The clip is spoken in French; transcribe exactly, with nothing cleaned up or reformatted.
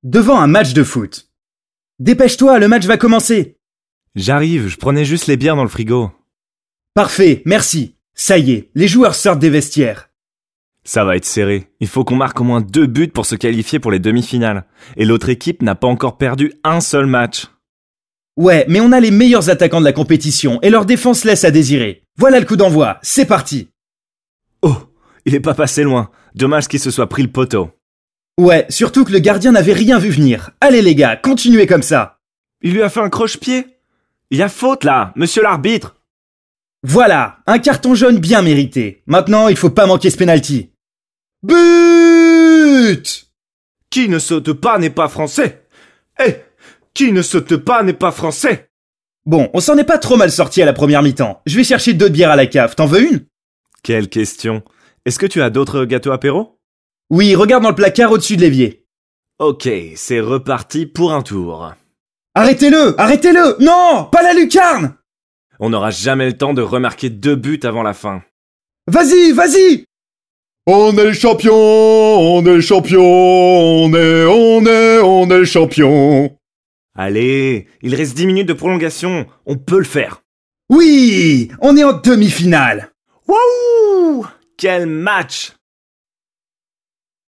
devant un match de foot. Dépêche-toi, le match va commencer. J'arrive, je prenais juste les bières dans le frigo. Parfait, merci. Ça y est, les joueurs sortent des vestiaires. Ça va être serré. Il faut qu'on marque au moins deux buts pour se qualifier pour les demi-finales. Et l'autre équipe n'a pas encore perdu un seul match. Ouais, mais on a les meilleurs attaquants de la compétition et leur défense laisse à désirer. Voilà le coup d'envoi, c'est parti. Oh, il est pas passé loin. Dommage qu'il se soit pris le poteau. Ouais, surtout que le gardien n'avait rien vu venir. Allez les gars, continuez comme ça. Il lui a fait un croche-pied. Il y a faute là, monsieur l'arbitre. Voilà, un carton jaune bien mérité. Maintenant, il faut pas manquer ce penalty. But! Qui ne saute pas n'est pas français. Eh, qui ne saute pas n'est pas français. Bon, on s'en est pas trop mal sorti à la première mi-temps. Je vais chercher deux bières à la cave, t'en veux une? Quelle question. Est-ce que tu as d'autres gâteaux apéro? Oui, regarde dans le placard au-dessus de l'évier. Ok, c'est reparti pour un tour. Arrêtez-le! Arrêtez-le! Non! Pas la lucarne! On n'aura jamais le temps de remarquer deux buts avant la fin. Vas-y, vas-y! On est le champion, on est le champion, on est, on est, on est le champion. Allez, il reste dix minutes de prolongation, on peut le faire. Oui! On est en demi-finale! Wouh! Quel match!